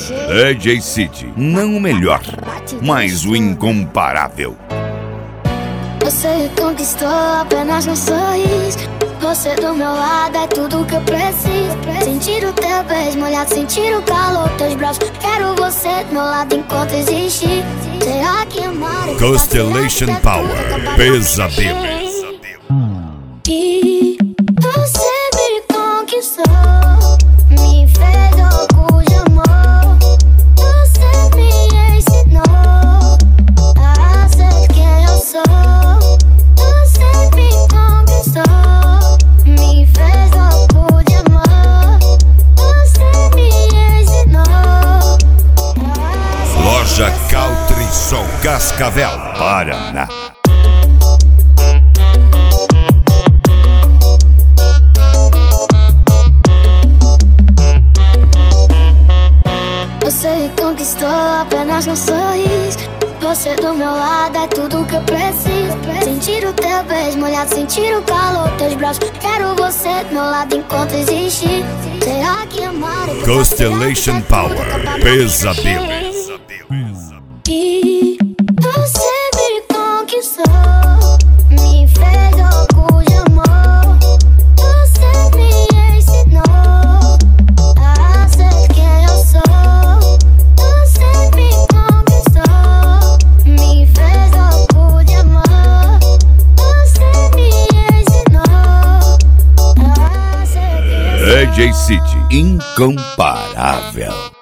DJ City, não o melhor, mas o incomparável. Você conquistou apenas um sorriso. Você do meu lado é tudo que eu preciso. Sentir o teu beijo molhado, sentir o calor dos teus braços. Quero você do meu lado enquanto existir. Será que amar é Constellation Power, Pesadelo. E você me conquistou, me fez louco de amor. Você me ensinou a ser quem eu sou. Você me conquistou, me fez louco de amor. Você me ensinou. Loja Caltrisol, Cascavel, Paraná. Você conquistou apenas um sorriso. Você do meu lado é tudo que eu preciso. Sentir o teu beijo molhado, sentir o calor dos teus braços. Quero você do meu lado enquanto existir. Será que amar é Constellation Power, Pesadelo. E você me conquistou, me fez louco de amor. Você me ensinou a ser quem eu sou. Você me conquistou, me fez louco de amor. Você me ensinou a ser quem eu sou. DJ City, incomparável.